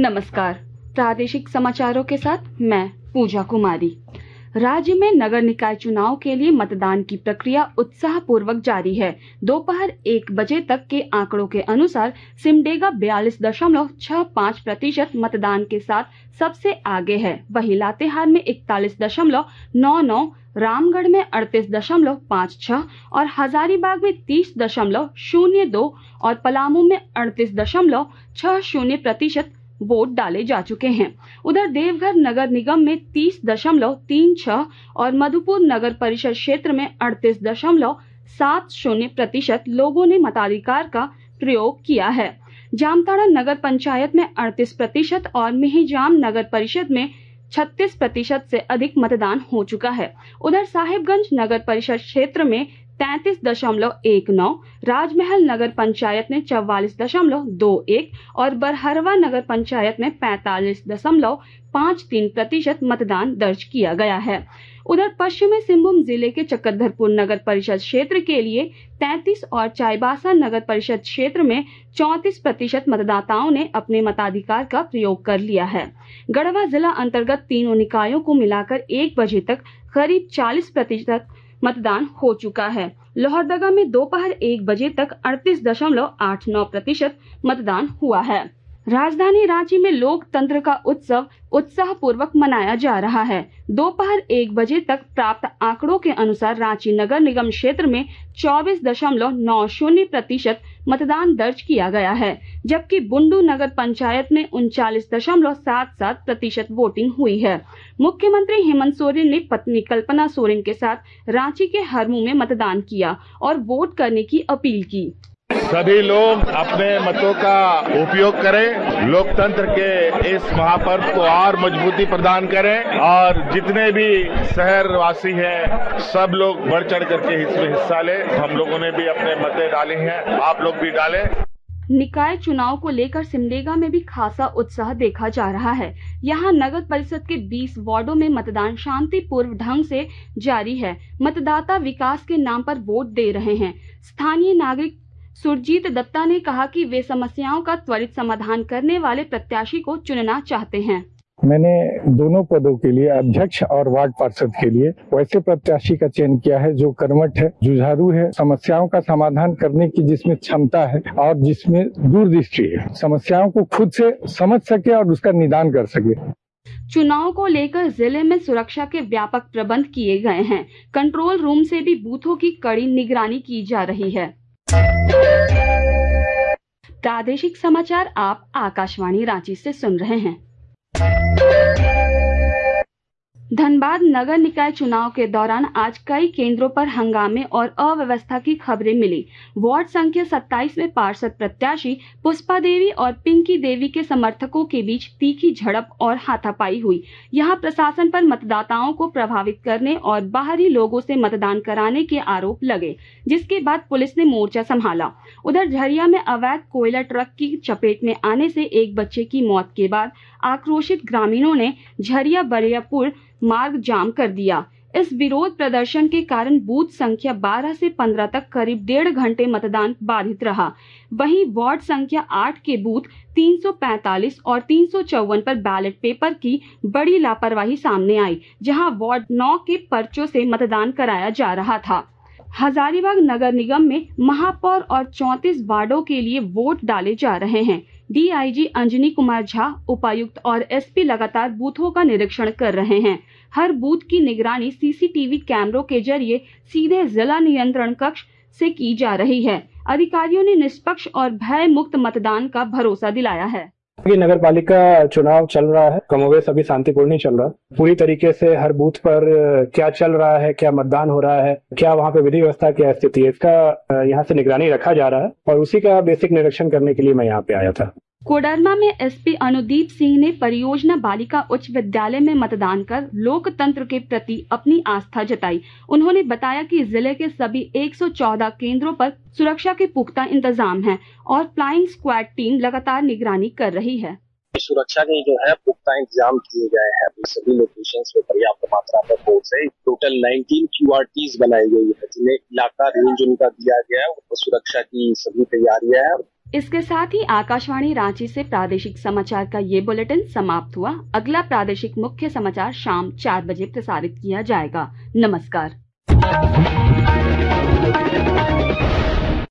नमस्कार। प्रादेशिक समाचारों के साथ मैं पूजा कुमारी। राज्य में नगर निकाय चुनाव के लिए मतदान की प्रक्रिया उत्साहपूर्वक जारी है। दोपहर 1 बजे तक के आंकड़ों के अनुसार सिमडेगा 42.65% मतदान के साथ सबसे आगे है। वहीं लातेहार में 41.99, रामगढ़ में 38.56 और हजारीबाग में 30.02 और पलामू में 38.60% वोट डाले जा चुके हैं। उधर देवघर नगर निगम में 30.36 और मधुपुर नगर परिषद क्षेत्र में 38.70% लोगों ने मताधिकार का प्रयोग किया है। जामताड़ा नगर पंचायत में 38% और मेहजाम नगर परिषद में 36% से अधिक मतदान हो चुका है। उधर साहिबगंज नगर परिषद क्षेत्र में 33.19, राजमहल नगर पंचायत में 44.21 और बरहरवा नगर पंचायत में 45.53% मतदान दर्ज किया गया है। उधर पश्चिमी सिंहभूम जिले के चक्रधरपुर नगर परिषद क्षेत्र के लिए 33 और चाईबासा नगर परिषद क्षेत्र में 34% मतदाताओं ने अपने मताधिकार का प्रयोग कर लिया है। गढ़वा जिला अंतर्गत तीनों निकायों को मिलाकर 1 बजे तक करीब 40% मतदान हो चुका है। लोहरदगा में दोपहर 1 बजे तक 38.89% मतदान हुआ है। राजधानी रांची में लोकतंत्र का उत्सव उत्साहपूर्वक मनाया जा रहा है। दोपहर 1 बजे तक प्राप्त आंकड़ों के अनुसार रांची नगर निगम क्षेत्र में 24.90% मतदान दर्ज किया गया है, जबकि बुंडू नगर पंचायत में 39.77% वोटिंग हुई है। मुख्यमंत्री हेमंत सोरेन ने पत्नी कल्पना सोरेन के साथ रांची के हरमू में मतदान किया और वोट करने की अपील की। सभी लोग अपने मतों का उपयोग करें, लोकतंत्र के इस महापर्व को और मजबूती प्रदान करें और जितने भी शहरवासी हैं सब लोग बढ़ चढ़ करके इसमें हिस्सा लें। हम लोगों ने भी अपने मतें डाली हैं, आप लोग भी डालें। निकाय चुनाव को लेकर सिमडेगा में भी खासा उत्साह देखा जा रहा है। यहां नगर परिषद के 20 वार्डों में मतदान शांतिपूर्ण ढंग से जारी है। मतदाता विकास के नाम पर वोट दे रहे हैं। स्थानीय नागरिक सुरजीत दत्ता ने कहा कि वे समस्याओं का त्वरित समाधान करने वाले प्रत्याशी को चुनना चाहते हैं। मैंने दोनों पदों के लिए, अध्यक्ष और वार्ड पार्षद के लिए, वैसे प्रत्याशी का चयन किया है जो कर्मठ है, जुझारू है, समस्याओं का समाधान करने की जिसमें क्षमता है और जिसमें दूरदृष्टि है, समस्याओं को खुद से समझ सके और उसका निदान कर सके। चुनाव को लेकर जिले में सुरक्षा के व्यापक प्रबंध किए गए हैं। कंट्रोल रूम से भी बूथों की कड़ी निगरानी की जा रही है। प्रादेशिक समाचार आप आकाशवाणी रांची से सुन रहे हैं। धनबाद नगर निकाय चुनाव के दौरान आज कई केंद्रों पर हंगामे और अव्यवस्था की खबरें मिली। वार्ड संख्या 27 में पार्षद प्रत्याशी पुष्पा देवी और पिंकी देवी के समर्थकों के बीच तीखी झड़प और हाथापाई हुई। यहां प्रशासन पर मतदाताओं को प्रभावित करने और बाहरी लोगों से मतदान कराने के आरोप लगे, जिसके बाद पुलिस ने मोर्चा संभाला। उधर झरिया में अवैध कोयला ट्रक की चपेट में आने से एक बच्चे की मौत के बाद आक्रोशित ग्रामीणों ने झरिया बरियापुर मार्ग जाम कर दिया। इस विरोध प्रदर्शन के कारण बूथ संख्या 12 से 15 तक करीब 1.5 घंटे मतदान बाधित रहा। वहीं वार्ड संख्या 8 के बूथ 345 और 354 पर बैलेट पेपर की बड़ी लापरवाही सामने आई, जहां वार्ड 9 के पर्चों से मतदान कराया जा रहा था। हजारीबाग नगर निगम में महापौर और 34 वार्डों के लिए वोट डाले जा रहे हैं। डीआईजी अंजनी कुमार झा, उपायुक्त और एसपी लगातार बूथों का निरीक्षण कर रहे हैं। हर बूथ की निगरानी सीसीटीवी कैमरों के जरिए सीधे जिला नियंत्रण कक्ष से की जा रही है। अधिकारियों ने निष्पक्ष और भय मुक्त मतदान का भरोसा दिलाया है। नगर पालिका चुनाव चल रहा है, कमोवेश अभी शांतिपूर्ण ही चल रहा है। पूरी तरीके से हर बूथ पर क्या चल रहा है, क्या मतदान हो रहा है, क्या वहाँ पे विधि व्यवस्था की स्थिति है, इसका यहाँ से निगरानी रखा जा रहा है और उसी का बेसिक निरीक्षण करने के लिए मैं यहाँ पे आया था। कोडरमा में एसपी अनुदीप सिंह ने परियोजना बालिका उच्च विद्यालय में मतदान कर लोकतंत्र के प्रति अपनी आस्था जताई। उन्होंने बताया कि जिले के सभी 114 केंद्रों पर सुरक्षा के पुख्ता इंतजाम हैं और फ्लाइंग स्क्वाड टीम लगातार निगरानी कर रही है। सुरक्षा के जो है पुख्ता इंतजाम किए गए हैं। सभी लोकेशंस पे पर्याप्त मात्रा में फोर्स है। टोटल 19 QRTs बनाई गई है, जिन्हें इलाका रेंज उनका दिया गया है। सुरक्षा की सभी तैयारियां हैं। इसके साथ ही आकाशवाणी रांची से प्रादेशिक समाचार का ये बुलेटिन समाप्त हुआ। अगला प्रादेशिक मुख्य समाचार शाम 4 बजे प्रसारित किया जाएगा। नमस्कार।